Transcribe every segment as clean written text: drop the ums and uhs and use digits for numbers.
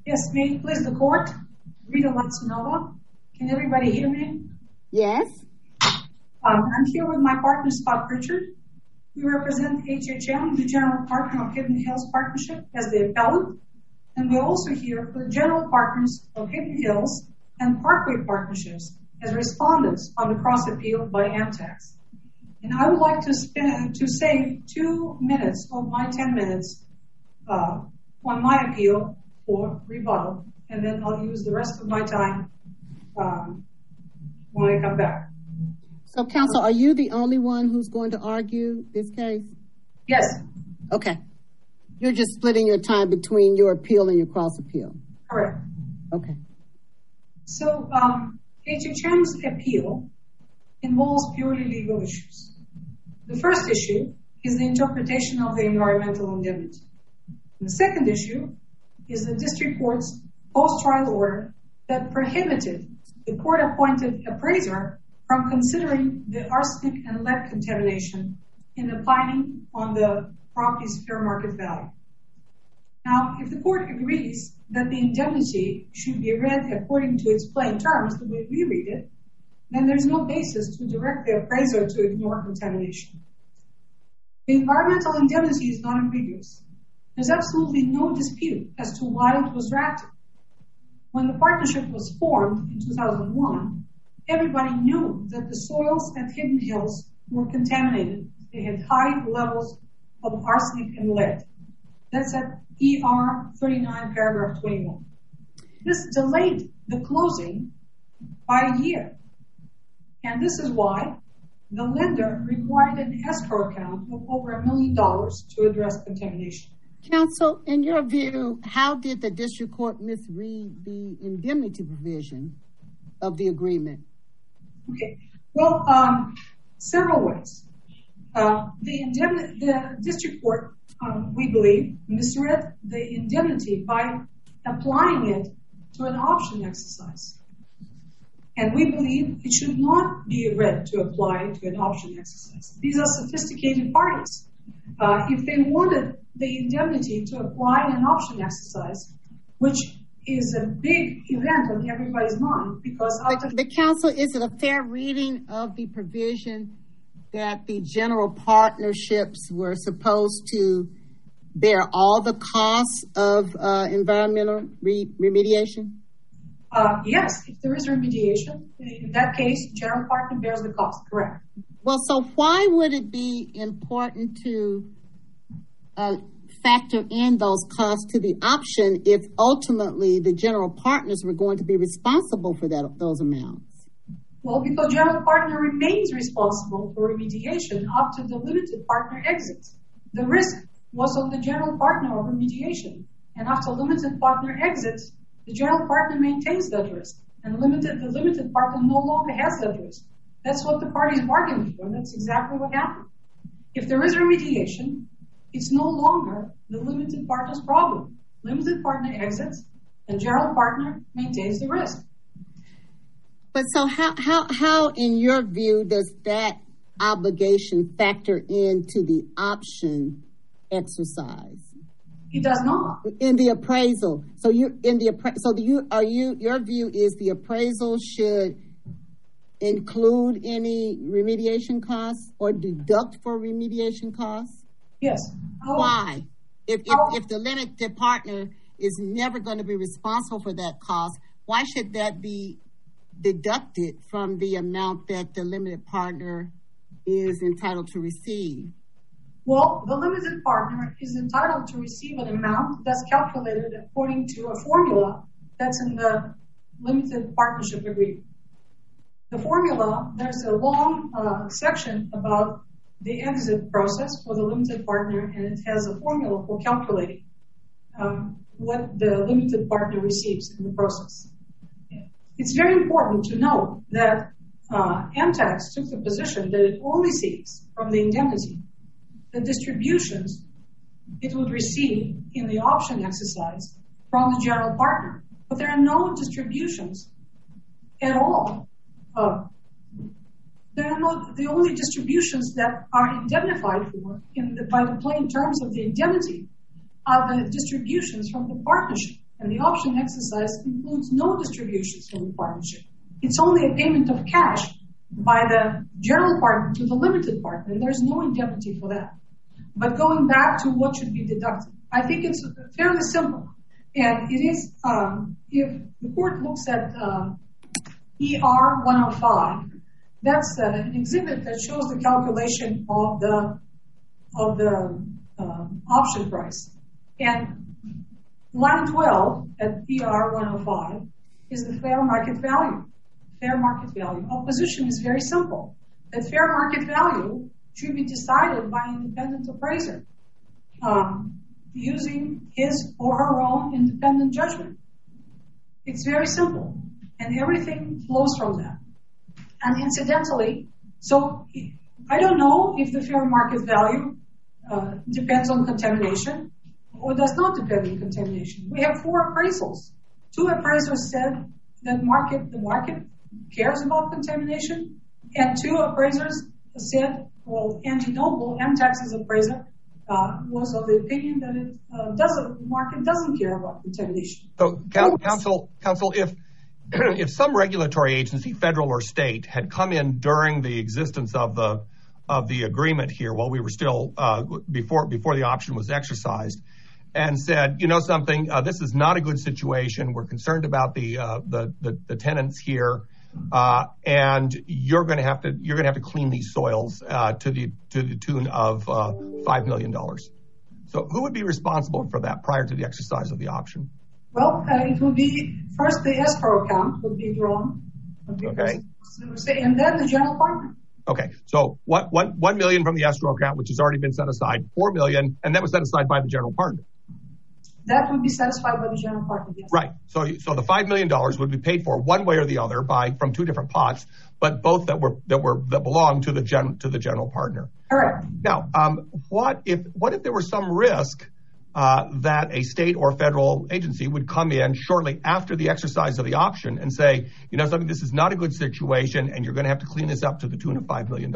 Yes, may it please the court, Rita Latsanova. Can everybody hear me? Yes. I'm here with my partner, Scott Pritchard. We represent HHM, the general partner of Hidden Hills Partnership, as the appellant. And we're also here for the general partners of Hidden Hills and Parkway Partnerships as respondents on the cross appeal by Amtax. And I would like to save 2 minutes of my 10 minutes on my appeal for rebuttal, and then I'll use the rest of my time when I come back. So, counsel, are you the only one who's going to argue this case? Yes. Okay. You're just splitting your time between your appeal and your cross appeal. Correct. Okay. So, HHM's appeal involves purely legal issues. The first issue is the interpretation of the environmental indemnity. And the second issue is the district court's post-trial order that prohibited the court-appointed appraiser from considering the arsenic and lead contamination in opining on the property's fair market value. Now, if the court agrees that the indemnity should be read according to its plain terms, the way we read it, then there's no basis to direct the appraiser to ignore contamination. The environmental indemnity is not ambiguous. There's absolutely no dispute as to why it was drafted. When the partnership was formed in 2001, everybody knew that the soils at Hidden Hills were contaminated. They had high levels of arsenic and lead. That's at ER 39, paragraph 21. This delayed the closing by a year. And this is why the lender required an escrow account of over $1 million to address contamination. Counsel, in your view, how did the district court misread the indemnity provision of the agreement? Okay, well, several ways. The district court, we believe, misread the indemnity by applying it to an option exercise. And we believe it should not be read to apply to an option exercise. These are sophisticated parties. If they wanted the indemnity to apply in an option exercise, which is a big event on everybody's mind, because the counsel, is it a fair reading of the provision that the general partnerships were supposed to bear all the costs of environmental remediation? Yes, if there is remediation, in that case, general partner bears the cost, correct. Well, so why would it be important to factor in those costs to the option if ultimately the general partners were going to be responsible for those amounts? Well, because general partner remains responsible for remediation up to the limited partner exits. The risk was on the general partner of remediation, and after limited partner exits, the general partner maintains that risk, and the limited partner no longer has that risk. That's what the parties bargained for, and that's exactly what happened. If there is remediation, it's no longer the limited partner's problem. Limited partner exits, and general partner maintains the risk. But so how in your view does that obligation factor into the option exercise? It does not. In the appraisal. So your view is the appraisal should include any remediation costs or deduct for remediation costs? Yes. Why? If the limited partner is never going to be responsible for that cost, why should that be deducted from the amount that the limited partner is entitled to receive? Well, the limited partner is entitled to receive an amount that's calculated according to a formula that's in the limited partnership agreement. The formula, there's a long section about the exit process for the limited partner, and it has a formula for calculating what the limited partner receives in the process. It's very important to note that Amtax took the position that it only seeks from the indemnity the distributions it would receive in the option exercise from the general partner. But there are no distributions at all. The only distributions that are indemnified for by the plain terms of the indemnity are the distributions from the partnership. And the option exercise includes no distributions from the partnership. It's only a payment of cash by the general partner to the limited partner, and there's no indemnity for that. But going back to what should be deducted, I think it's fairly simple. And it is, if the court looks at ER 105, that's an exhibit that shows the calculation of the option price. And line 12 at ER 105 is the fair market value. Fair market value. Our position is very simple. That fair market value should be decided by an independent appraiser using his or her own independent judgment. It's very simple, and everything flows from that. And incidentally, so I don't know if the fair market value depends on contamination or does not depend on contamination. We have 4 appraisals. 2 appraisers said that the market cares about contamination, and 2 appraisers said, well, Angie Noble, MTAX's appraiser, was of the opinion that the market doesn't care about contamination. So, counsel, if some regulatory agency, federal or state, had come in during the existence of the agreement here, while we were still before the option was exercised, and said, you know something, this is not a good situation. We're concerned about the tenants here, and you're going to have to clean these soils to the tune of $5 million. So, who would be responsible for that prior to the exercise of the option? Well, it would be first the escrow account would be drawn, okay, and then the general partner. Okay, so $1 million from the escrow account, which has already been set aside, $4 million, and that was set aside by the general partner. That would be satisfied by the general partner, yes. Right. So the $5 million would be paid for one way or the other from 2 different pots, but both that belong to the general partner. Correct. Now, what if there was some risk that a state or federal agency would come in shortly after the exercise of the option and say, you know something, this is not a good situation, and you're going to have to clean this up to the tune of $5 million?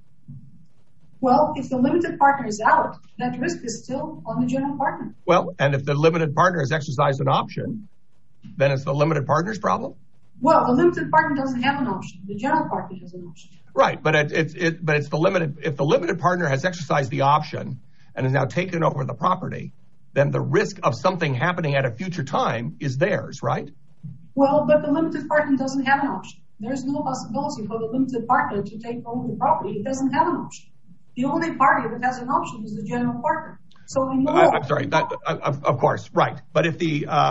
Well, if the limited partner is out, that risk is still on the general partner. Well, and if the limited partner has exercised an option, then it's the limited partner's problem? Well, the limited partner doesn't have an option. The general partner has an option. Right, but it's the limited. If the limited partner has exercised the option and has now taken over the property, then the risk of something happening at a future time is theirs, right? Well, but the limited partner doesn't have an option. There's no possibility for the limited partner to take over the property. It doesn't have an option. The only party that has an option is the general partner. So I'm sorry. Of course, right. But if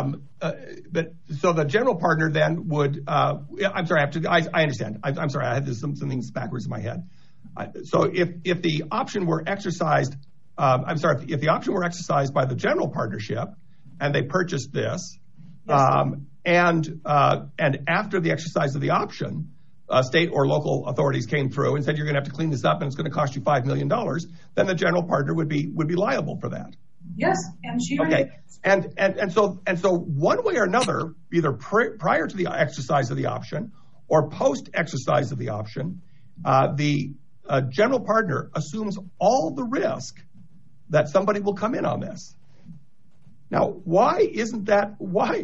so the general partner then would. I'm sorry. I understand. I'm sorry. I had some things backwards in my head. So if the option were exercised, if the option were exercised by the general partnership, and they purchased this, yes. And after the exercise of the option, state or local authorities came through and said you're going to have to clean this up and it's going to cost you $5 million, then the general partner would be liable for that. Yes, and she. Okay, and so one way or another, either prior to the exercise of the option or post exercise of the option, the general partner assumes all the risk that somebody will come in on this. Now, why isn't that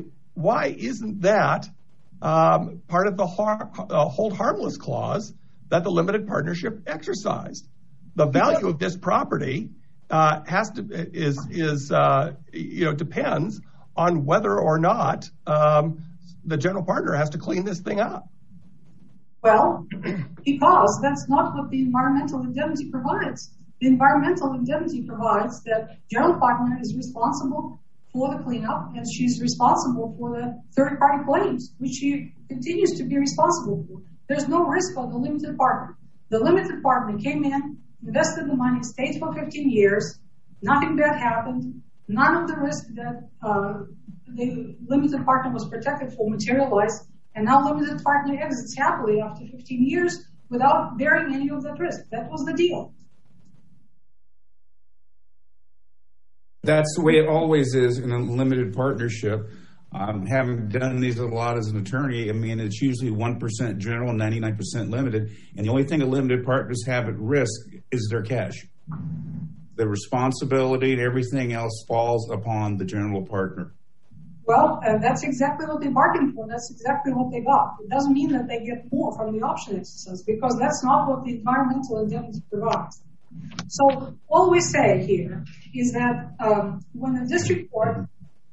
part of the hold harmless clause that the limited partnership exercised? The value of this property depends on whether or not the general partner has to clean this thing up. Well, because that's not what the environmental indemnity provides. The environmental indemnity provides that general partner is responsible for the cleanup, and she's responsible for the third-party claims, which she continues to be responsible for. There's no risk on the limited partner. The limited partner came in, invested the money, stayed for 15 years, nothing bad happened, none of the risk that the limited partner was protected for materialized, and now limited partner exits happily after 15 years without bearing any of that risk. That was the deal. That's the way it always is in a limited partnership. Having done these a lot as an attorney, I mean, it's usually 1% general, 99% limited. And the only thing that limited partners have at risk is their cash. The responsibility and everything else falls upon the general partner. Well, that's exactly what they bargained for. That's exactly what they got. It doesn't mean that they get more from the option exercise, because that's not what the environmental indemnity provides. So all we say here is that when the district court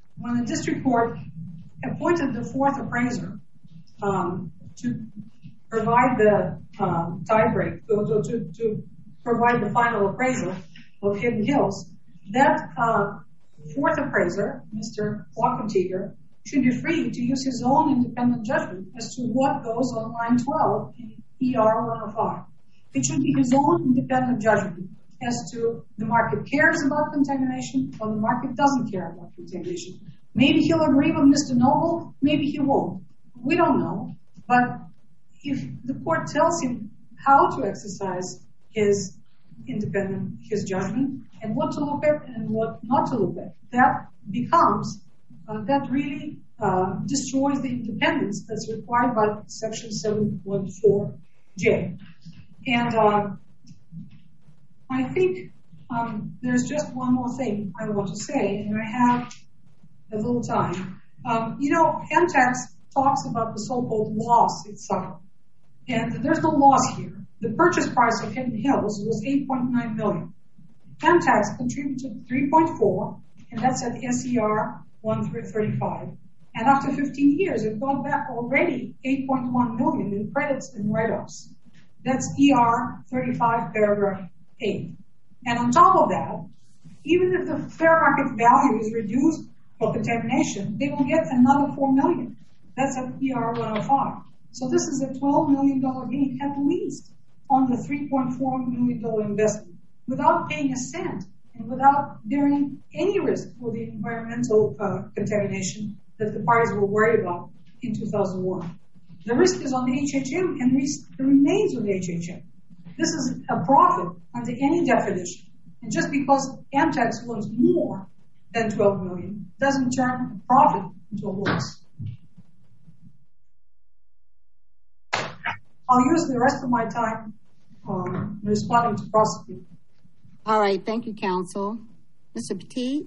appointed the fourth appraiser to provide the tiebreak, to provide the final appraisal of Hidden Hills, that fourth appraiser, Mr. Walkenteger, should be free to use his own independent judgment as to what goes on line 12 in ER 105. It should be his own independent judgment as to the market cares about contamination or the market doesn't care about contamination. Maybe he'll agree with Mr. Noble, maybe he won't. We don't know. But if the court tells him how to exercise his judgment and what to look at and what not to look at, that really destroys the independence that's required by Section 7.4J. And I think there's just one more thing I want to say, and I have a little time. MTAX talks about the so-called loss it suffered. And there's no loss here. The purchase price of Hidden Hills was $8.9 million. MTAX contributed 3.4, and that's at SER 135. And after 15 years, it got back already $8.1 million in credits and write-offs. That's ER 35, paragraph 8. And on top of that, even if the fair market value is reduced for contamination, they will get another $4 million. That's at ER 105. So this is a $12 million gain at least on the $3.4 million investment without paying a cent and without bearing any risk for the environmental contamination that the parties were worried about in 2001. The risk is on the HHM and remains on the HHM. This is a profit under any definition. And just because MTAX wants more than $12 million doesn't turn a profit into a loss. I'll use the rest of my time responding to prosecutor. All right. Thank you, counsel. Mr. Petit?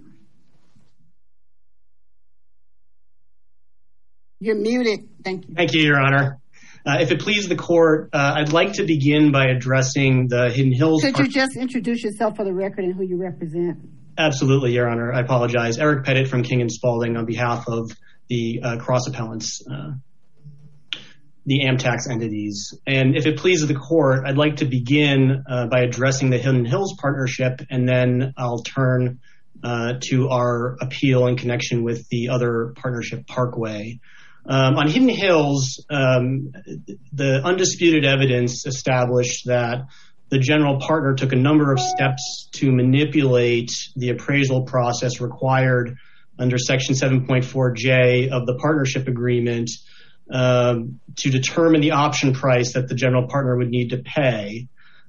You're muted. Thank you. Thank you, Your Honor. If it pleases the court, I'd like to begin by addressing the Hidden Hills. Could you just introduce yourself for the record and who you represent? Absolutely, Your Honor. I apologize. Eric Pettit from King & Spalding on behalf of the cross-appellants, the AMTAX entities. And if it pleases the court, I'd like to begin by addressing the Hidden Hills partnership, and then I'll turn to our appeal in connection with the other partnership, Parkway. On Hidden Hills, the undisputed evidence established that the general partner took a number of steps to manipulate the appraisal process required under Section 7.4J of the partnership agreement to determine the option price that the general partner would need to pay.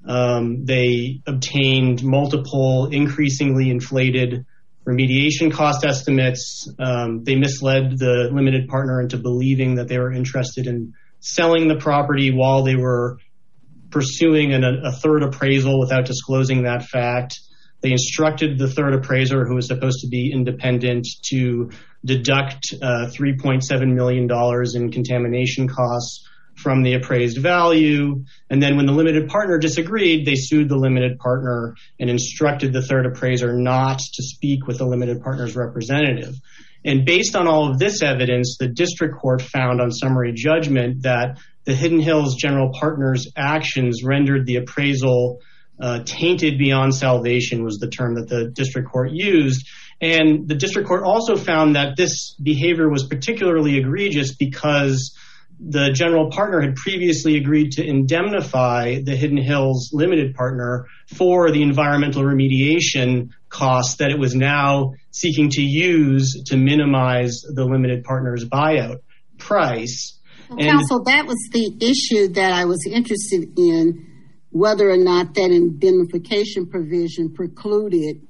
They obtained multiple increasingly inflated remediation cost estimates. They misled the limited partner into believing that they were interested in selling the property while they were pursuing a third appraisal without disclosing that fact. They instructed the third appraiser, who was supposed to be independent, to deduct $3.7 million in contamination costs from the appraised value. And then when the limited partner disagreed, they sued the limited partner and instructed the third appraiser not to speak with the limited partner's representative. And based on all of this evidence, the district court found on summary judgment that the Hidden Hills general partner's actions rendered the appraisal tainted beyond salvation, was the term that the district court used. And the district court also found that this behavior was particularly egregious because the general partner had previously agreed to indemnify the Hidden Hills limited partner for the environmental remediation costs that it was now seeking to use to minimize the limited partner's buyout price. Counsel, that was the issue that I was interested in, whether or not that indemnification provision precluded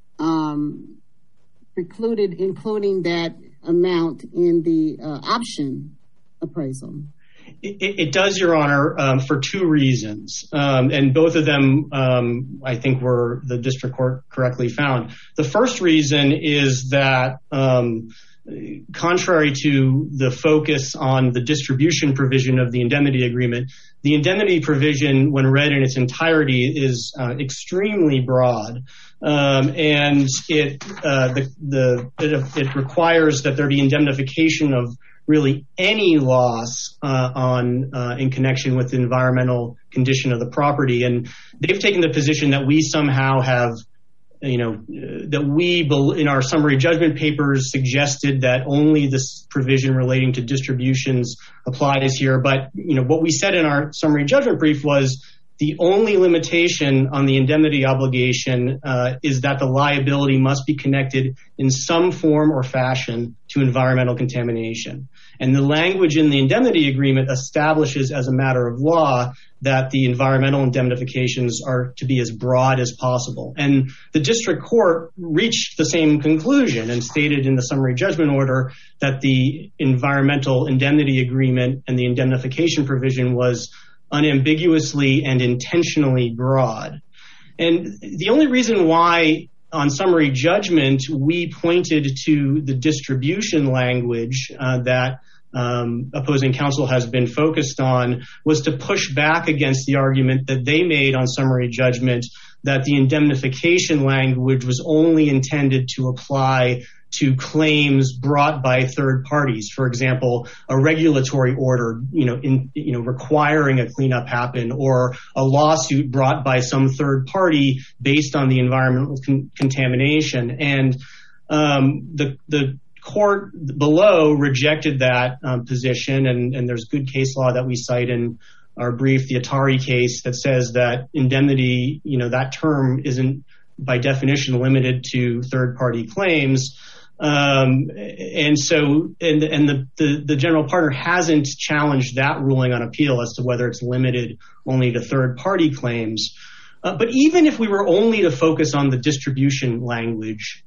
including that amount in the option appraisal. It does, Your Honor, for two reasons. And both of them, I think, were the district court correctly found. The first reason is that contrary to the focus on the distribution provision of the indemnity agreement, the indemnity provision, when read in its entirety, is extremely broad, and it requires that there be indemnification of really any loss in connection with the environmental condition of the property. And they've taken the position that we somehow have, that we, in our summary judgment papers, suggested that only this provision relating to distributions applies here. But, what we said in our summary judgment brief was the only limitation on the indemnity obligation is that the liability must be connected in some form or fashion to environmental contamination. And the language in the indemnity agreement establishes as a matter of law that the environmental indemnifications are to be as broad as possible. And the district court reached the same conclusion and stated in the summary judgment order that the environmental indemnity agreement and the indemnification provision was unambiguously and intentionally broad. And the only reason why on summary judgment we pointed to the distribution language that opposing counsel has been focused on was to push back against the argument that they made on summary judgment that the indemnification language was only intended to apply to claims brought by third parties. For example, a regulatory order, requiring a cleanup happen, or a lawsuit brought by some third party based on the environmental contamination. And the court below rejected that position, and there's good case law that we cite in our brief, the Atari case, that says that indemnity, that term isn't by definition limited to third party claims. And so the general partner hasn't challenged that ruling on appeal as to whether it's limited only to third party claims. But even if we were only to focus on the distribution language,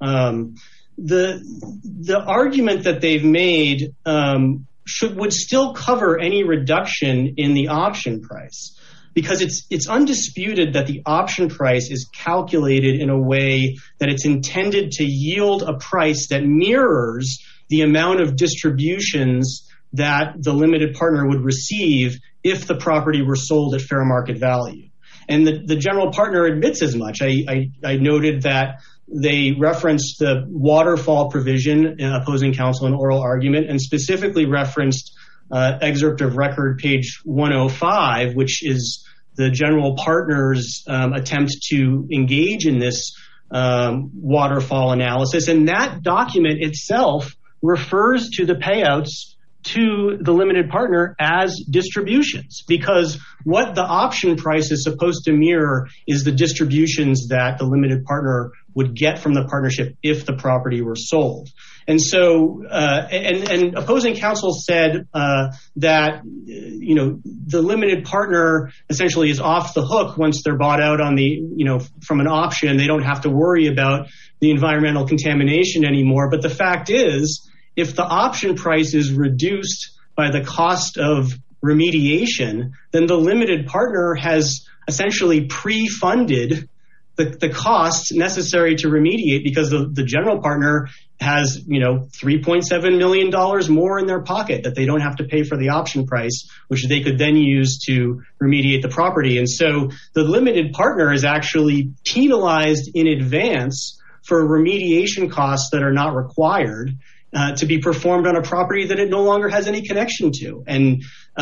the argument that they've made would still cover any reduction in the option price, because it's undisputed that the option price is calculated in a way that it's intended to yield a price that mirrors the amount of distributions that the limited partner would receive if the property were sold at fair market value. And the general partner admits as much. I noted that they referenced the waterfall provision in opposing counsel in oral argument, and specifically referenced excerpt of record page 105, which is the general partner's attempt to engage in this waterfall analysis. And that document itself refers to the payouts to the limited partner as distributions, because what the option price is supposed to mirror is the distributions that the limited partner would get from the partnership if the property were sold. And so, and opposing counsel said that, the limited partner essentially is off the hook once they're bought out on from an auction. They don't have to worry about the environmental contamination anymore. But the fact is, if the option price is reduced by the cost of remediation, then the limited partner has essentially pre-funded the costs necessary to remediate, because the general partner has, $3.7 million more in their pocket that they don't have to pay for the option price, which they could then use to remediate the property. And so the limited partner is actually penalized in advance for remediation costs that are not required to be performed on a property that it no longer has any connection to. And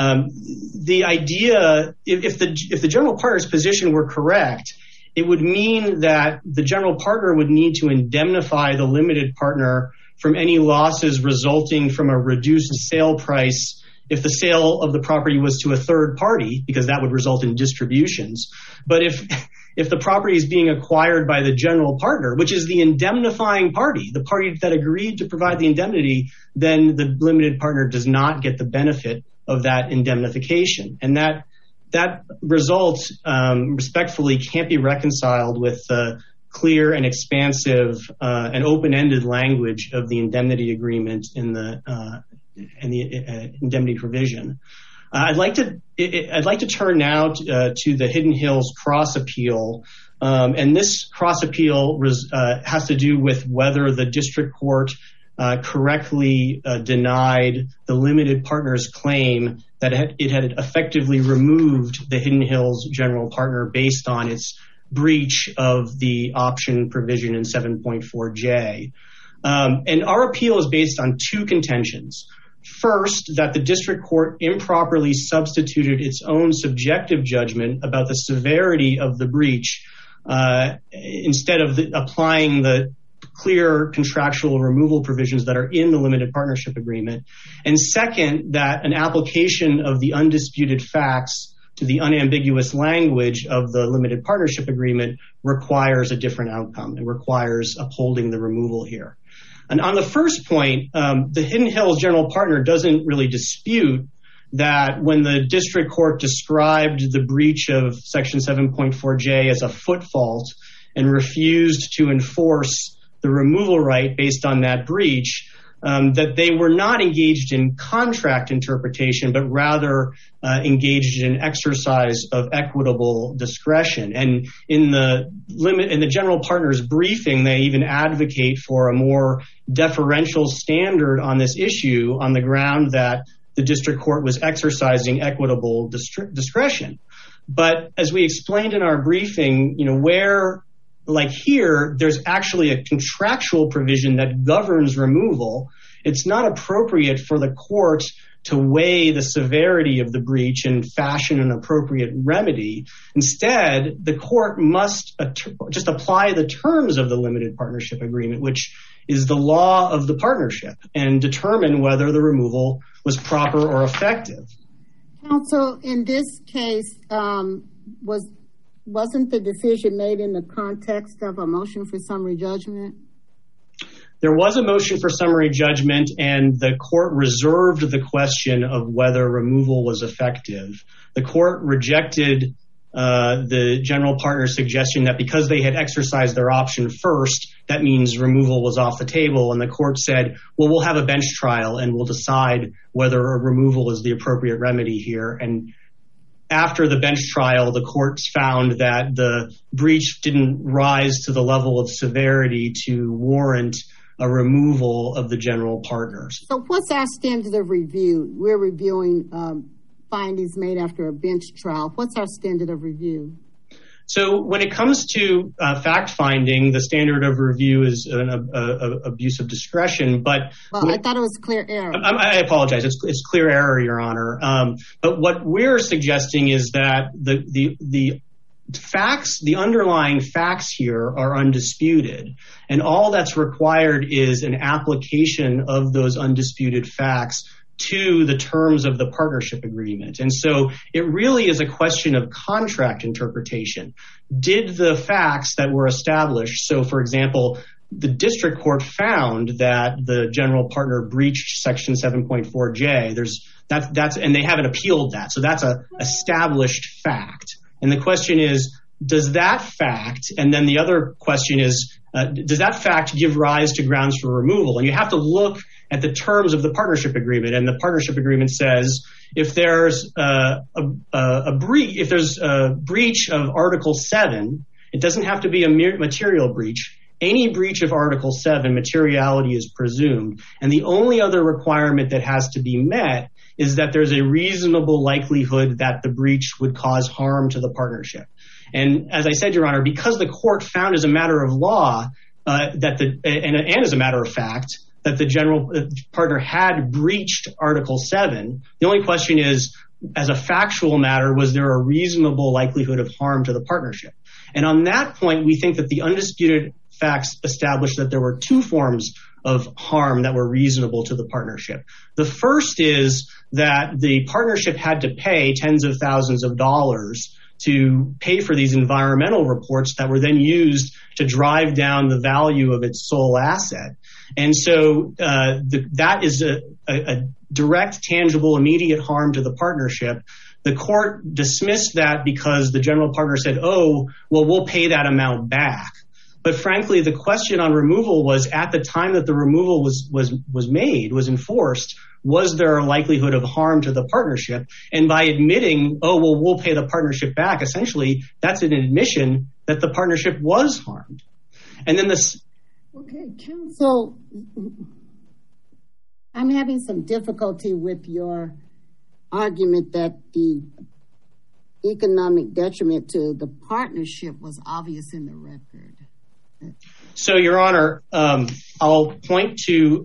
the idea, if the general partner's position were correct, it would mean that the general partner would need to indemnify the limited partner from any losses resulting from a reduced sale price if the sale of the property was to a third party, because that would result in distributions. But if the property is being acquired by the general partner, which is the indemnifying party, the party that agreed to provide the indemnity, then the limited partner does not get the benefit of that indemnification. And that result respectfully can't be reconciled with the clear and expansive and open-ended language of the indemnity agreement in the indemnity provision. I'd like to turn now to the Hidden Hills cross appeal, and this cross appeal has to do with whether the district court correctly denied the limited partner's claim that it had effectively removed the Hidden Hills general partner based on its breach of the option provision in 7.4J. And our appeal is based on two contentions. First, that the district court improperly substituted its own subjective judgment about the severity of the breach instead of applying the clear contractual removal provisions that are in the limited partnership agreement. And second, that an application of the undisputed facts to the unambiguous language of the limited partnership agreement requires a different outcome. It requires upholding the removal here. And on the first point, the Hidden Hills general partner doesn't really dispute that when the district court described the breach of Section 7.4J as a foot fault and refused to enforce the removal right based on that breach, that they were not engaged in contract interpretation, but rather engaged in exercise of equitable discretion. And in the general partner's briefing, they even advocate for a more deferential standard on this issue on the ground that the district court was exercising equitable discretion. But as we explained in our briefing, where like here, there's actually a contractual provision that governs removal. It's not appropriate for the court to weigh the severity of the breach and fashion an appropriate remedy. Instead, the court must just apply the terms of the limited partnership agreement, which is the law of the partnership, and determine whether the removal was proper or effective. Counsel, in this case, wasn't the decision made in the context of a motion for summary judgment? There was a motion for summary judgment, and the court reserved the question of whether removal was effective. The court rejected the general partner's suggestion that because they had exercised their option first, that means removal was off the table. And the court said, well, we'll have a bench trial and we'll decide whether a removal is the appropriate remedy here. And after the bench trial, the courts found that the breach didn't rise to the level of severity to warrant a removal of the general partners. So what's our standard of review? We're reviewing findings made after a bench trial. What's our standard of review? So when it comes to fact finding, the standard of review is an abuse of discretion. But I thought it was clear error. I apologize. It's clear error, Your Honor. But what we're suggesting is that the facts, the underlying facts here are undisputed, and all that's required is an application of those undisputed facts to the terms of the partnership agreement. And so it really is a question of contract interpretation. Did the facts that were established, so for example, the district court found that the general partner breached Section 7.4J, and they haven't appealed that. So that's a established fact. And the question is, does that fact, and then the other question is, does that fact give rise to grounds for removal? And you have to look at the terms of the partnership agreement. And the partnership agreement says if there's a breach of Article 7, it doesn't have to be a material breach. Any breach of Article 7, materiality is presumed. And the only other requirement that has to be met is that there's a reasonable likelihood that the breach would cause harm to the partnership. And as I said, Your Honor, because the court found as a matter of law and as a matter of fact that the general partner had breached Article 7, the only question is, as a factual matter, was there a reasonable likelihood of harm to the partnership? And on that point, we think that the undisputed facts established that there were two forms of harm that were reasonable to the partnership. The first is that the partnership had to pay tens of thousands of dollars to pay for these environmental reports that were then used to drive down the value of its sole asset. And so that is a direct, tangible, immediate harm to the partnership. The court dismissed that because the general partner said, oh, well, we'll pay that amount back. But frankly, the question on removal was, at the time that the removal was enforced, was there a likelihood of harm to the partnership? And by admitting, oh, well, we'll pay the partnership back, essentially, that's an admission that the partnership was harmed. And then Okay, counsel, I'm having some difficulty with your argument that the economic detriment to the partnership was obvious in the record. So, Your Honor, I'll point to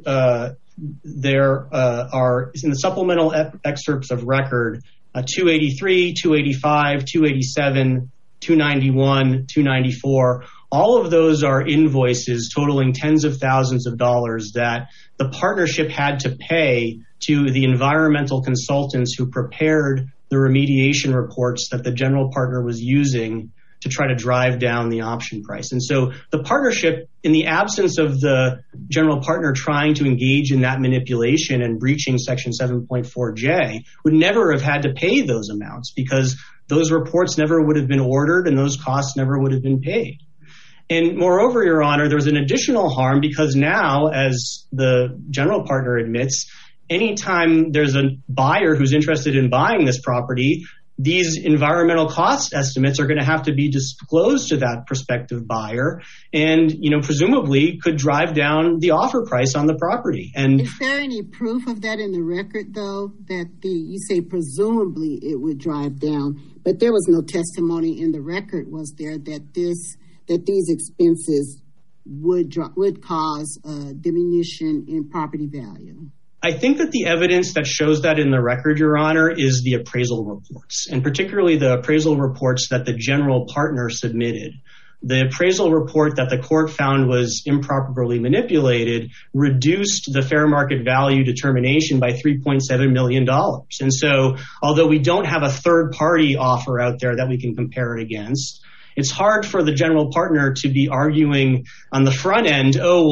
there are in the supplemental excerpts of record 283, 285, 287, 291, 294. All of those are invoices totaling tens of thousands of dollars that the partnership had to pay to the environmental consultants who prepared the remediation reports that the general partner was using to try to drive down the option price. And so the partnership, in the absence of the general partner trying to engage in that manipulation and breaching Section 7.4J, would never have had to pay those amounts because those reports never would have been ordered and those costs never would have been paid. And moreover, Your Honor, there's an additional harm because now, as the general partner admits, anytime there's a buyer who's interested in buying this property, these environmental cost estimates are going to have to be disclosed to that prospective buyer and, presumably could drive down the offer price on the property. And is there any proof of that in the record, though, that you say presumably it would drive down, but there was no testimony in the record, was there, that these expenses would cause a diminution in property value? I think that the evidence that shows that in the record, Your Honor, is the appraisal reports, and particularly the appraisal reports that the general partner submitted. The appraisal report that the court found was improperly manipulated reduced the fair market value determination by $3.7 million. And so, although we don't have a third-party offer out there that we can compare it against, it's hard for the general partner to be arguing on the front end,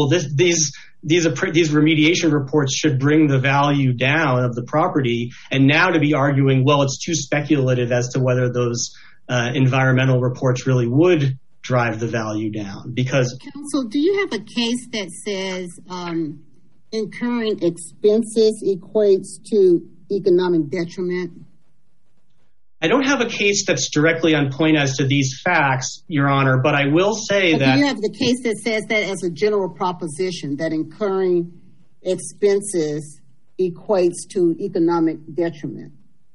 these remediation reports should bring the value down of the property, and now to be arguing, well, it's too speculative as to whether those environmental reports really would drive the value down. Because, counsel, do you have a case that says incurring expenses equates to economic detriment? I don't have a case that's directly on point as to these facts, Your Honor, but I will say that... Do you have the case that says that as a general proposition, that incurring expenses equates to economic detriment?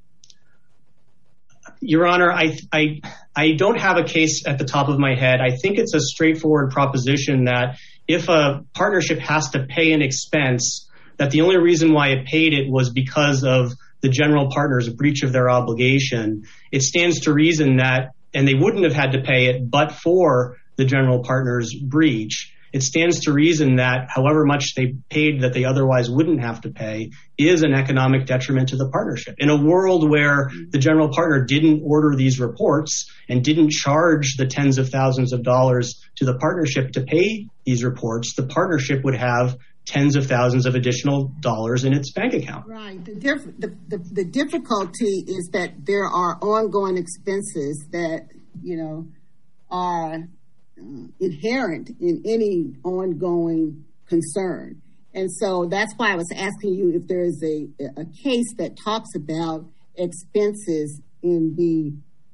Your Honor, I don't have a case at the top of my head. I think it's a straightforward proposition that if a partnership has to pay an expense, that the only reason why it paid it was because of the general partner's breach of their obligation. It stands to reason that, and they wouldn't have had to pay it but for the general partner's breach. It stands to reason that however much they paid that they otherwise wouldn't have to pay is an economic detriment to the partnership. In a world where the general partner didn't order these reports and didn't charge the tens of thousands of dollars to the partnership to pay these reports, the partnership would have tens of thousands of additional dollars in its bank account. Right. The difficulty is that there are ongoing expenses that, are inherent in any ongoing concern. And so that's why I was asking you if there is a case that talks about expenses in the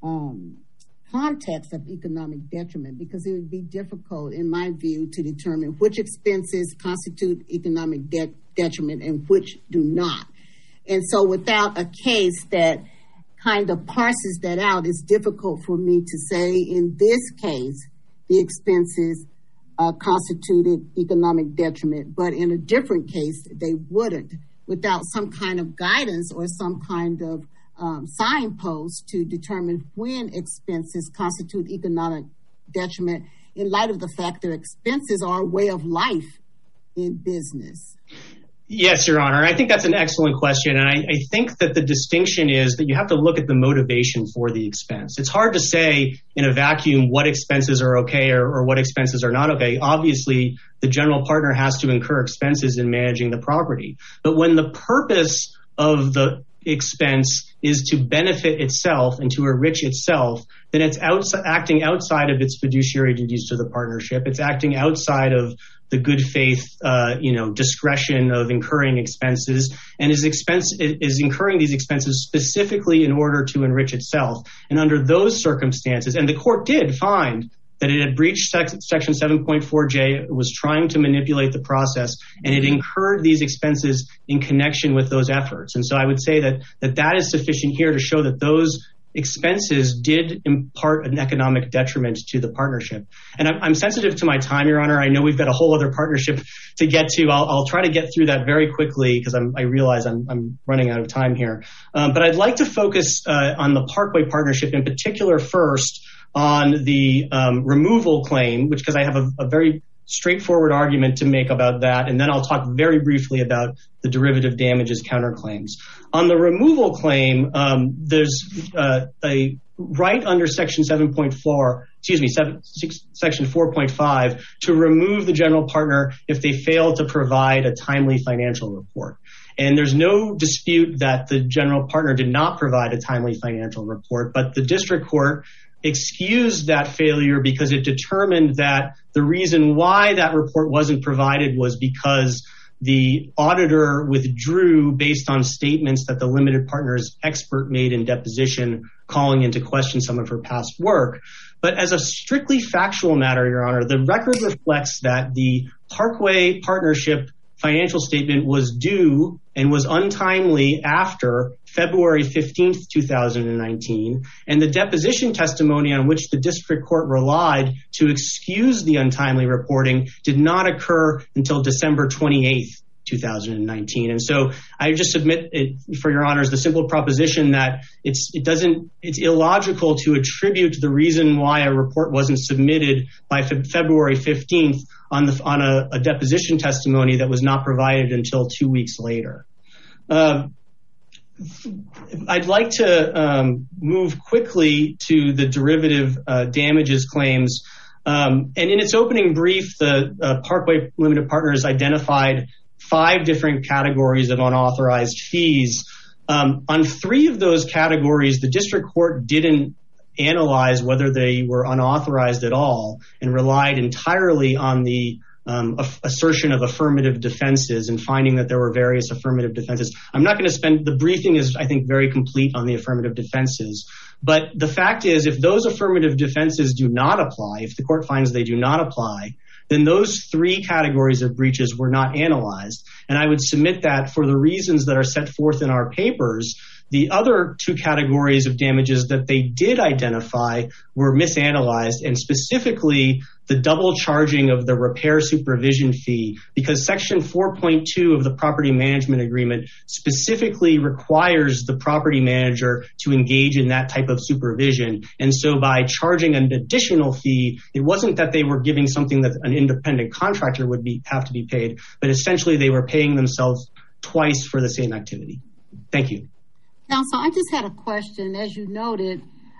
context of economic detriment, because it would be difficult, in my view, to determine which expenses constitute economic detriment and which do not. And so without a case that kind of parses that out, it's difficult for me to say in this case the expenses constituted economic detriment, but in a different case they wouldn't, without some kind of guidance or some kind of signpost to determine when expenses constitute economic detriment in light of the fact that expenses are a way of life in business. Yes, Your Honor. I think that's an excellent question. And I think that the distinction is that you have to look at the motivation for the expense. It's hard to say in a vacuum what expenses are okay or what expenses are not okay. Obviously, the general partner has to incur expenses in managing the property. But when the purpose of the expense is to benefit itself and to enrich itself, then it's acting outside of its fiduciary duties to the partnership. It's acting outside of the good faith, discretion of incurring expenses, and is incurring these expenses specifically in order to enrich itself. And under those circumstances, and the court did find that it had breached Section 7.4J, it was trying to manipulate the process, and it incurred these expenses in connection with those efforts. And so I would say that is sufficient here to show that those expenses did impart an economic detriment to the partnership. And I'm sensitive to my time, Your Honor. I know we've got a whole other partnership to get to. I'll try to get through that very quickly because I realize I'm running out of time here. But I'd like to focus on the Parkway partnership in particular first on the removal claim, because I have a very straightforward argument to make about that, and then I'll talk very briefly about the derivative damages counterclaims. On the removal claim, there's a right under Section 4.5 to remove the general partner if they fail to provide a timely financial report. And there's no dispute that the general partner did not provide a timely financial report, but the district court excused that failure because it determined that the reason why that report wasn't provided was because the auditor withdrew based on statements that the limited partner's expert made in deposition, calling into question some of her past work. But as a strictly factual matter, Your Honor, the record reflects that the Parkway partnership financial statement was due and was untimely after February 15th, 2019, and the deposition testimony on which the district court relied to excuse the untimely reporting did not occur until December 28th, 2019. And so I just submit it for Your Honors the simple proposition that it's illogical to attribute the reason why a report wasn't submitted by February 15th on a deposition testimony that was not provided until 2 weeks later. I'd like to move quickly to the derivative damages claims. And in its opening brief, the Parkway Limited Partners identified 5 different categories of unauthorized fees. On 3 of those categories, the district court didn't analyze whether they were unauthorized at all and relied entirely on the assertion of affirmative defenses and finding that there were various affirmative defenses. I'm not going to the briefing is, I think, very complete on the affirmative defenses. But the fact is, if those affirmative defenses do not apply, if the court finds they do not apply, then those 3 categories of breaches were not analyzed. And I would submit that for the reasons that are set forth in our papers, the other 2 categories of damages that they did identify were misanalyzed, and specifically the double charging of the repair supervision fee, because Section 4.2 of the property management agreement specifically requires the property manager to engage in that type of supervision. And so by charging an additional fee, it wasn't that they were giving something that an independent contractor would have to be paid, but essentially they were paying themselves twice for the same activity. Thank you. Counsel, I just had a question. As you noted,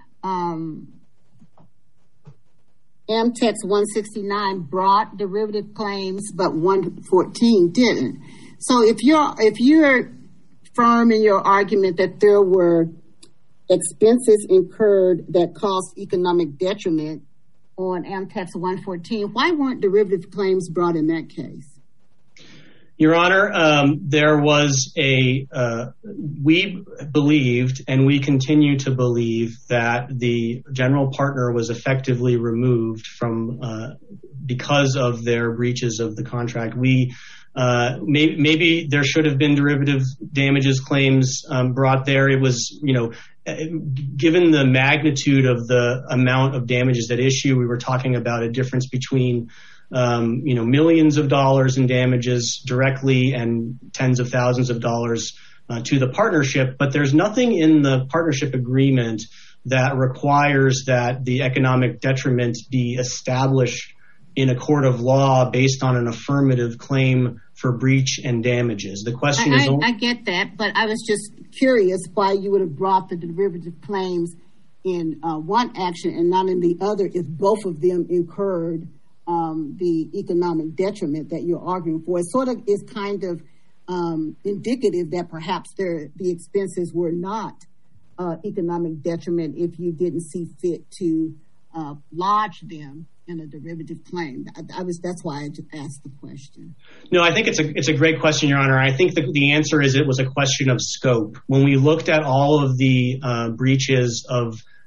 Amtex 169 brought derivative claims, but 114 didn't. So if you're firm in your argument that there were expenses incurred that caused economic detriment on Amtex 114, why weren't derivative claims brought in that case? Your Honor, there was we believed, and we continue to believe, that the general partner was effectively removed from because of their breaches of the contract. Maybe there should have been derivative damages claims brought there. It was, given the magnitude of the amount of damages at issue, we were talking about a difference between millions of dollars in damages directly and tens of thousands of dollars to the partnership. But there's nothing in the partnership agreement that requires that the economic detriment be established in a court of law based on an affirmative claim for breach and damages. The question is... I get that, but I was just curious why you would have brought the derivative claims in one action and not in the other if both of them incurred the economic detriment that you're arguing for. It sort of is kind of indicative that perhaps the expenses were not economic detriment if you didn't see fit to lodge them in a derivative claim. That's why I just asked the question. No, I think it's a great question, Your Honor. I think the answer is it was a question of scope. When we looked at all of the breaches of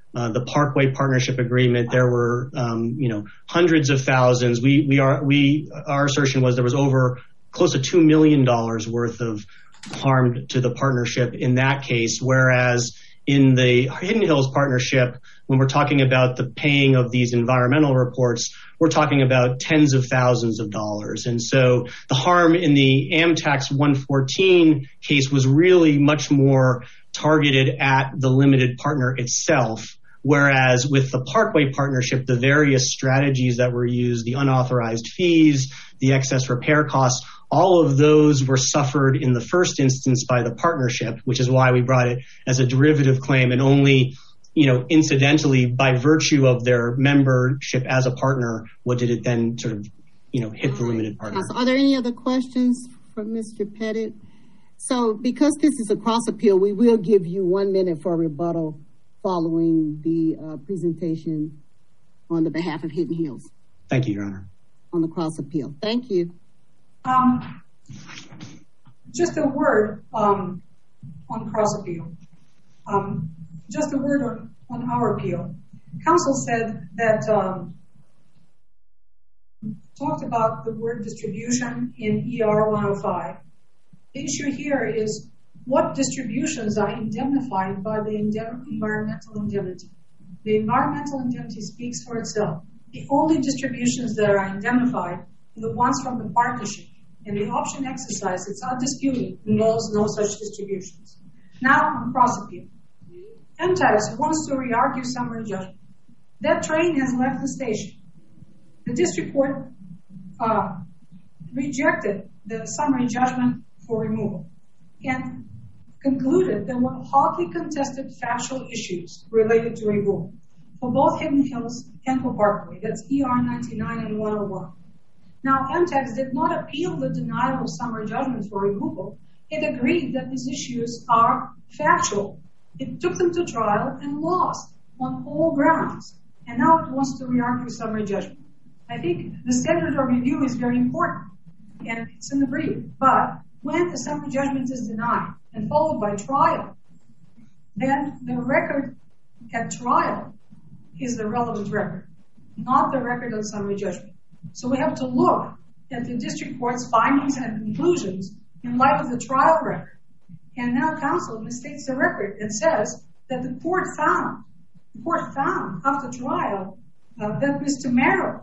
the Parkway Partnership Agreement, there were, hundreds of thousands. Our assertion was there was over close to $2 million worth of harm to the partnership in that case, whereas in the Hidden Hills partnership, when we're talking about the paying of these environmental reports, we're talking about tens of thousands of dollars. And so the harm in the AmTax 114 case was really much more targeted at the limited partner itself. Whereas with the Parkway partnership, the various strategies that were used, the unauthorized fees, the excess repair costs, all of those were suffered in the first instance by the partnership, which is why we brought it as a derivative claim, and only, incidentally, by virtue of their membership as a partner, what did it then sort of, hit the limited partner. Are there any other questions for Mr. Pettit? So because this is a cross appeal, we will give you 1 minute for rebuttal following the presentation on the behalf of Hidden Hills. Thank you, Your Honor. On the cross appeal. Thank you. Just a word on cross appeal. Just a word on our appeal. Counsel said that talked about the word distribution in ER 105. The issue here is what distributions are indemnified by the environmental indemnity. The environmental indemnity speaks for itself. The only distributions that are indemnified are the ones from the partnership. And the option exercise, it's undisputed, involves no such distributions. Now on cross appeal. AmTax wants to re-argue summary judgment. That train has left the station. The district court rejected the summary judgment for removal and concluded there were hotly contested factual issues related to removal for both Hidden Hills and for Parkway. That's ER 99 and 101. Now, AmTax did not appeal the denial of summary judgment for removal. It agreed that these issues are factual. It took them to trial and lost on all grounds. And now it wants to re-argue summary judgment. I think the standard of review is very important, and it's in the brief. But when a summary judgment is denied and followed by trial, then the record at trial is the relevant record, not the record of summary judgment. So we have to look at the district court's findings and conclusions in light of the trial record. And now counsel misstates the record and says that the court found after trial that Mr. Merrill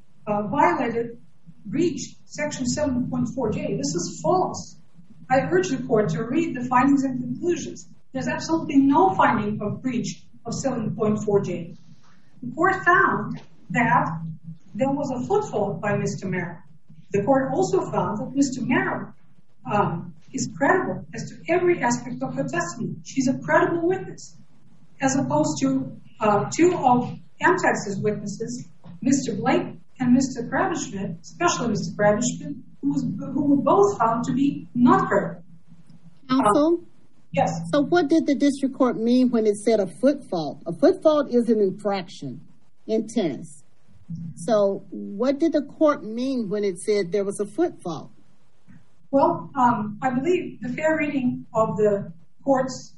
breached section 7.4J. This is false. I urge the court to read the findings and conclusions. There's absolutely no finding of breach of 7.4J. The court found that there was a foot fault by Mr. Merrill. The court also found that Mr. Merrill is credible as to every aspect of her testimony. She's a credible witness, as opposed to two of AmTax's witnesses, Mr. Blake and Mr. Kravenschmidt, especially Mr. Kravenschmidt, who were both found to be not credible. Counsel? Yes. So what did the district court mean when it said a foot fault? A foot fault is an infraction in tennis. So what did the court mean when it said there was a foot fault? Well, I believe the fair reading of the court's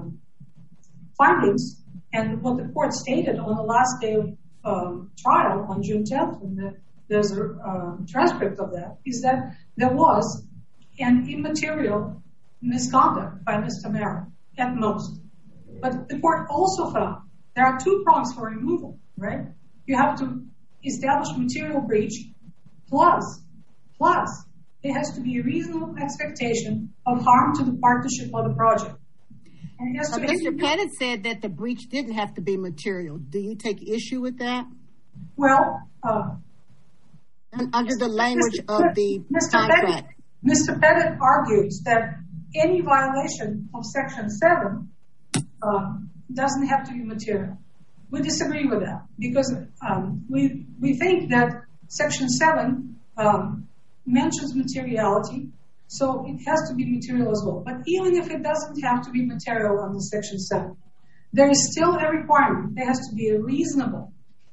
findings and what the court stated on the last day of trial on June 10th, and there's a transcript of that, is that there was an immaterial misconduct by Mr. Merrill at most. But the court also found there are two prongs for removal, right? You have to establish material breach, plus there has to be a reasonable expectation of harm to the partnership or the project. Mr. Pettit said that the breach didn't have to be material. Do you take issue with that? Well, under the language of the contract. Mr. Pettit argues that any violation of Section 7 doesn't have to be material. We disagree with that because we think that Section 7 mentions materiality, so it has to be material as well. But even if it doesn't have to be material under Section 7, there is still a requirement. There has to be a reasonable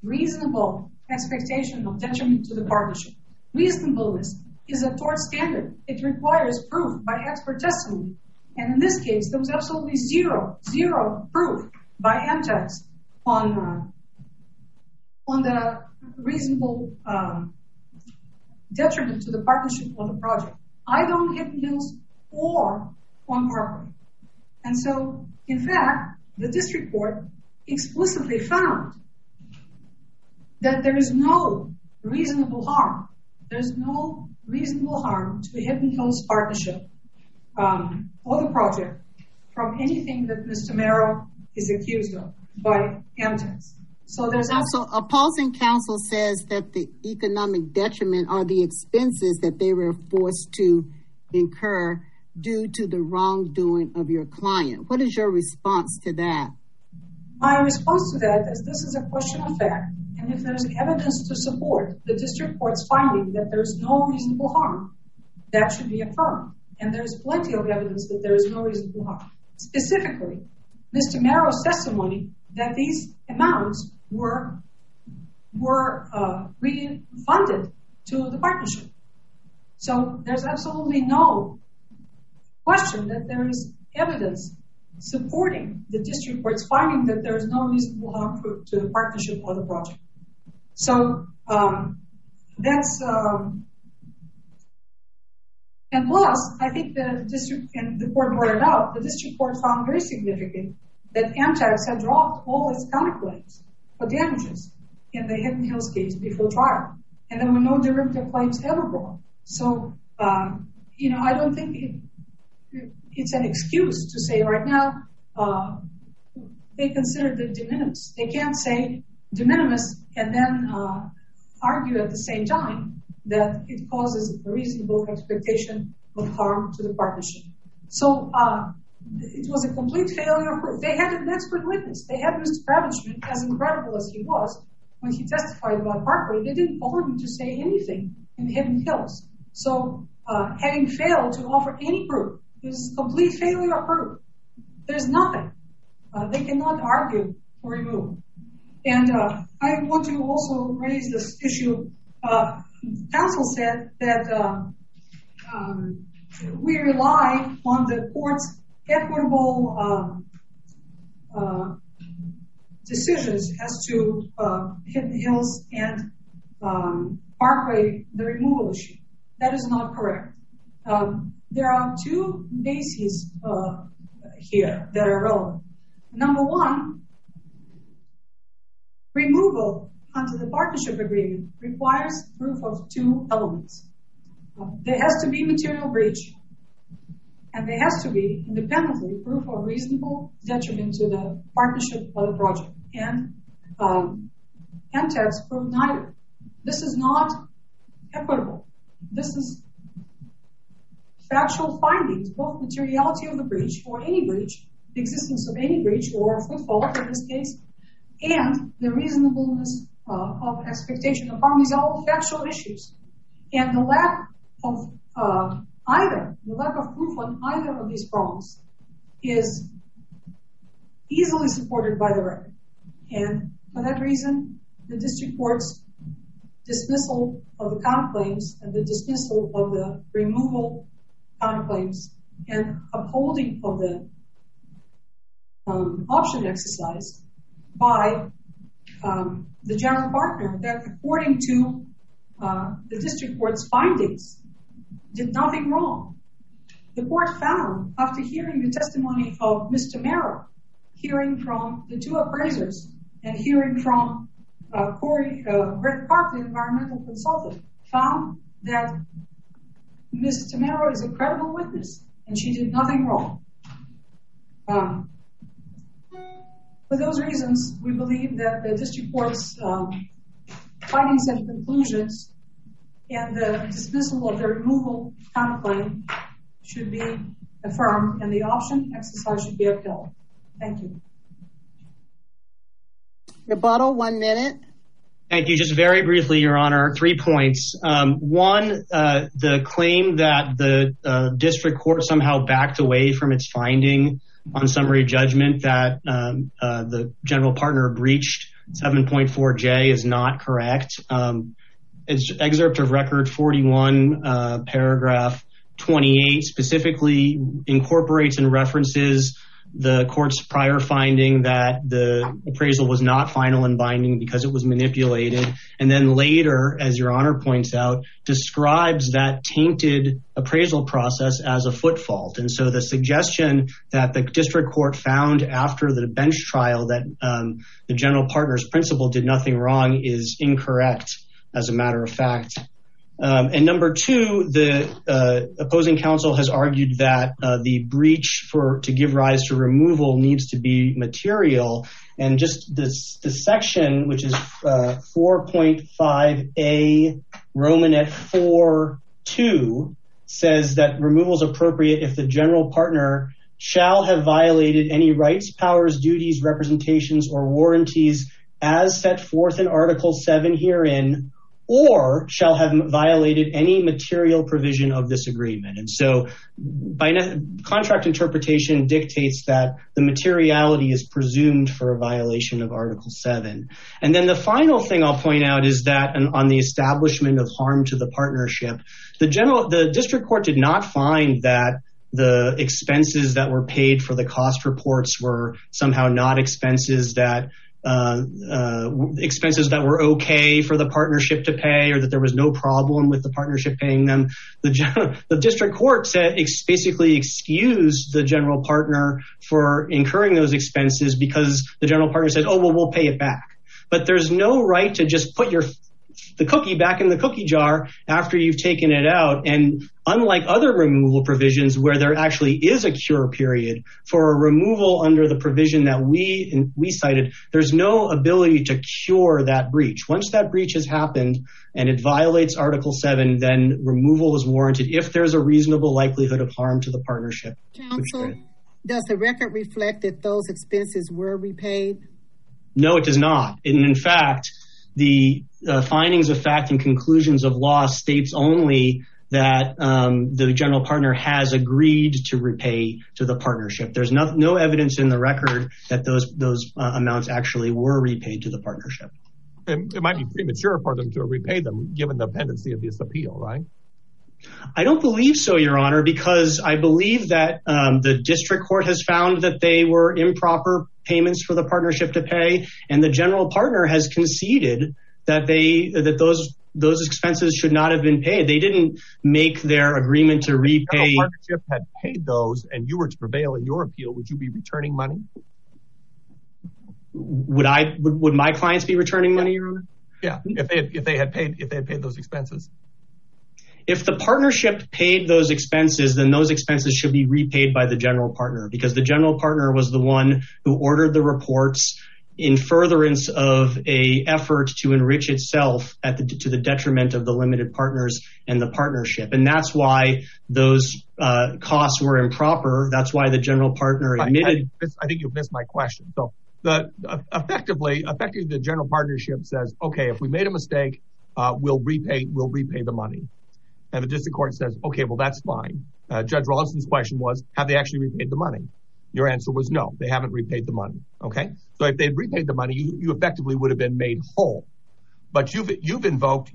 expectation of detriment to the partnership. Reasonableness is a tort standard. It requires proof by expert testimony. And in this case, there was absolutely zero proof by AmTax on the reasonable detriment to the partnership of the project, either on Hidden Hills or on Parkway. And so, in fact, the district court explicitly found that there is no reasonable harm. There's no reasonable harm to Hidden Hills partnership or the project from anything that Mr. Merrill is accused of by Amtex. So there's also opposing counsel says that the economic detriment are the expenses that they were forced to incur due to the wrongdoing of your client. What is your response to that? My response to that is this is a question of fact. And if there's evidence to support the district court's finding that there's no reasonable harm, that should be affirmed. And there's plenty of evidence that there is no reasonable harm. Specifically, Mr. Merrill's testimony that these amounts were refunded to the partnership. So there's absolutely no question that there is evidence supporting the district court's finding that there is no reasonable harm to the partnership or the project. So that's and plus, I think the district and the court brought it out. The district court found very significant that Amtex had dropped all its counterclaims for damages in the Hidden Hills case before trial, and there were no derivative claims ever brought. So, I don't think it's an excuse to say right now they consider the de minimis. They can't say de minimis and then argue at the same time that it causes a reasonable expectation of harm to the partnership. So it was a complete failure of proof. They had an expert witness. They had Mr. Kravitchman, as incredible as he was, when he testified about Parkway. They didn't want him to say anything in the Hidden Hills. So having failed to offer any proof, is complete failure of proof. There's nothing. They cannot argue for removal. And I want to also raise this issue. Counsel said that we rely on the court's equitable decisions as to Hidden Hills and Parkway, the removal issue. That is not correct. There are two bases here that are relevant. Number one, removal under the partnership agreement requires proof of two elements. There has to be material breach, and there has to be independently proof of reasonable detriment to the partnership or the project. And Amtex proved neither. This is not equitable. This is factual findings, both materiality of the breach or any breach, the existence of any breach or footfall in this case, and the reasonableness of expectation of harm. These are all factual issues. And the lack of the lack of proof on either of these prongs is easily supported by the record. And for that reason, the district court's dismissal of the counterclaims and the dismissal of the removal counterclaims and upholding of the option exercise by the general partner that, according to the district court's findings, did nothing wrong. The court found, after hearing the testimony of Mr. Merrill, hearing from the two appraisers, and hearing from Greg Park, the environmental consultant, found that Mr. Merrill is a credible witness and she did nothing wrong. For those reasons, we believe that the district court's findings and conclusions and the dismissal of the removal counterclaim should be affirmed and the option exercise should be upheld. Thank you. Rebuttal, 1 minute. Thank you. Just very briefly, Your Honor, 3 points. One, the claim that the district court somehow backed away from its finding on summary judgment that the general partner breached 7.4J is not correct. It's excerpt of record 41, paragraph 28, specifically incorporates and references the court's prior finding that the appraisal was not final and binding because it was manipulated. And then later, as Your Honor points out, describes that tainted appraisal process as a foot fault. And so the suggestion that the district court found after the bench trial that the general partner's principal did nothing wrong is incorrect, as a matter of fact. And number two, the opposing counsel has argued that the breach to give rise to removal needs to be material. And just the section, which is 4.5A Romanet 4.2, says that removal is appropriate if the general partner shall have violated any rights, powers, duties, representations, or warranties as set forth in Article 7 herein, or shall have violated any material provision of this agreement. And so contract interpretation dictates that the materiality is presumed for a violation of Article 7. And then the final thing I'll point out is that on the establishment of harm to the partnership, the district court did not find that the expenses that were paid for the cost reports were somehow not expenses that were okay for the partnership to pay, or that there was no problem with the partnership paying them. The district court basically excused the general partner for incurring those expenses because the general partner said, oh, well, we'll pay it back. But there's no right to just put the cookie back in the cookie jar after you've taken it out. And unlike other removal provisions where there actually is a cure period, for a removal under the provision that we cited, there's no ability to cure that breach. Once that breach has happened and it violates Article 7, then removal is warranted if there's a reasonable likelihood of harm to the partnership. Counsel, does the record reflect that those expenses were repaid? No, it does not. And in fact, the findings of fact and conclusions of law states only that the general partner has agreed to repay to the partnership. There's no evidence in the record that those amounts actually were repaid to the partnership. It might be premature for them to repay them given the pendency of this appeal, right? I don't believe so, Your Honor, because I believe that the district court has found that they were improper payments for the partnership to pay, and the general partner has conceded that those expenses should not have been paid. They didn't make their agreement to repay. If the partnership had paid those and you were to prevail in your appeal, would you be returning money? Would my clients be returning money, Your Honor? Yeah, if they had paid those expenses. If the partnership paid those expenses, then those expenses should be repaid by the general partner, because the general partner was the one who ordered the reports in furtherance of a effort to enrich itself to the detriment of the limited partners and the partnership. And that's why those costs were improper. That's why the general partner admitted. I think you've missed my question. So effectively, the general partnership says, okay, if we made a mistake, we'll repay the money. And the district court says, okay, well, that's fine. Judge Rawlinson's question was, have they actually repaid the money? Your answer was no, they haven't repaid the money. Okay. So if they'd repaid the money, you effectively would have been made whole. But you've invoked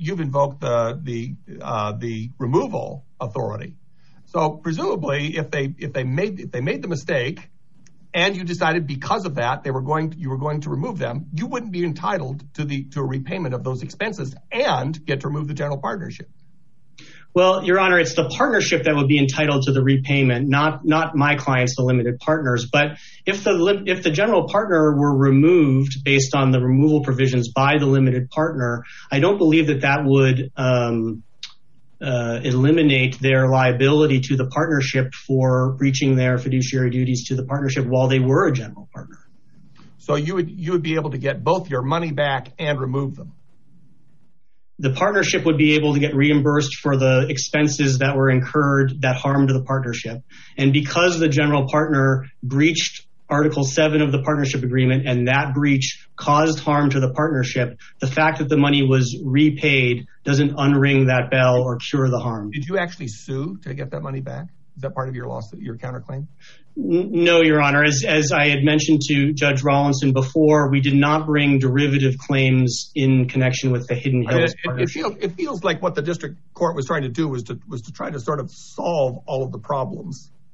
the removal authority. So presumably if they made the mistake and you decided because of that you were going to remove them, you wouldn't be entitled to a repayment of those expenses and get to remove the general partnership. Well, Your Honor, it's the partnership that would be entitled to the repayment, not my clients, the limited partners. But if the general partner were removed based on the removal provisions by the limited partner, I don't believe that would eliminate their liability to the partnership for breaching their fiduciary duties to the partnership while they were a general partner. So you would be able to get both your money back and remove them. The partnership would be able to get reimbursed for the expenses that were incurred that harmed the partnership. And because the general partner breached Article 7 of the partnership agreement and that breach caused harm to the partnership, the fact that the money was repaid doesn't unring that bell or cure the harm. Did you actually sue to get that money back? Is that part of your lawsuit, your counterclaim? No, Your Honor. As I had mentioned to Judge Rawlinson before, we did not bring derivative claims in connection with the Hidden Hills partnership. It feels like what the district court was trying to do was to try to sort of solve all of the problems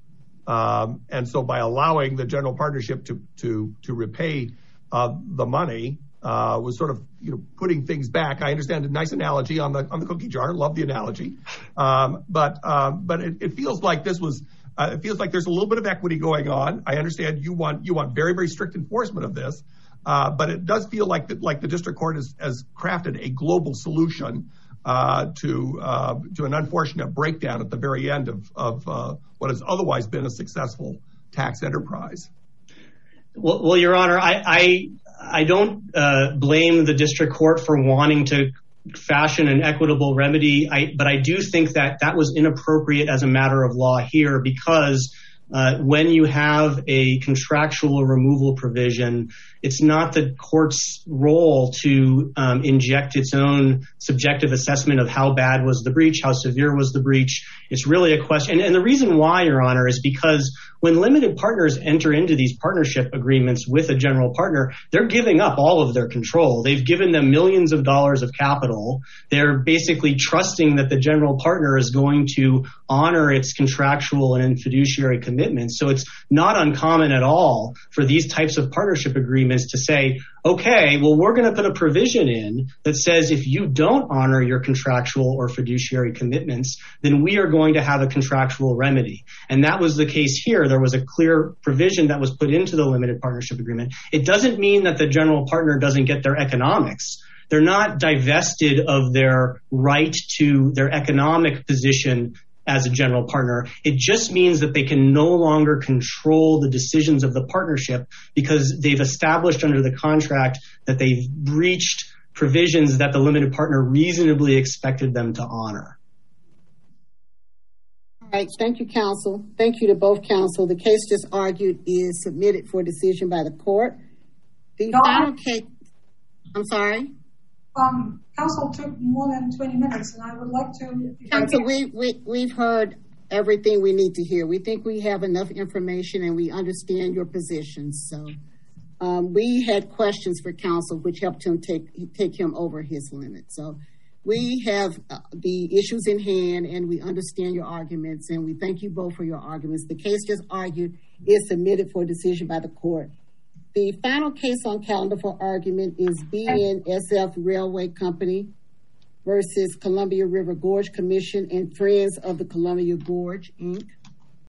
And so by allowing the general partnership to repay the money was sort of putting things back. I understand a nice analogy on the cookie jar. Love the analogy, but it feels like this was. It feels like there's a little bit of equity going on. I understand you want very, very strict enforcement of this, but it does feel like the district court has crafted a global solution to an unfortunate breakdown at the very end of what has otherwise been a successful tax enterprise. Well, Your Honor, I don't blame the district court for wanting to fashion an equitable remedy, but I do think that was inappropriate as a matter of law here, because when you have a contractual removal provision, it's not the court's role to inject its own subjective assessment of how bad was the breach, how severe was the breach. It's really a question. And the reason why, Your Honor, is because when limited partners enter into these partnership agreements with a general partner, they're giving up all of their control. They've given them millions of dollars of capital. They're basically trusting that the general partner is going to honor its contractual and fiduciary commitments. So it's not uncommon at all for these types of partnership agreements to say, okay, well, we're going to put a provision in that says if you don't honor your contractual or fiduciary commitments, then we are going to have a contractual remedy. And that was the case here. There was a clear provision that was put into the limited partnership agreement. It doesn't mean that the general partner doesn't get their economics. They're not divested of their right to their economic position as a general partner. It just means that they can no longer control the decisions of the partnership because they've established under the contract that they've breached provisions that the limited partner reasonably expected them to honor. All right. Thank you, counsel. Thank you to both counsel. The case just argued is submitted for decision by the court. The final case, I'm sorry? Counsel took more than 20 minutes, and I would like to... Counsel, we've heard everything we need to hear. We think we have enough information, and we understand your position. So we had questions for counsel, which helped him take him over his limit. So we have the issues in hand, and we understand your arguments, and we thank you both for your arguments. The case just argued is submitted for decision by the court. The final case on calendar for argument is BNSF Railway Company versus Columbia River Gorge Commission and Friends of the Columbia Gorge, Inc.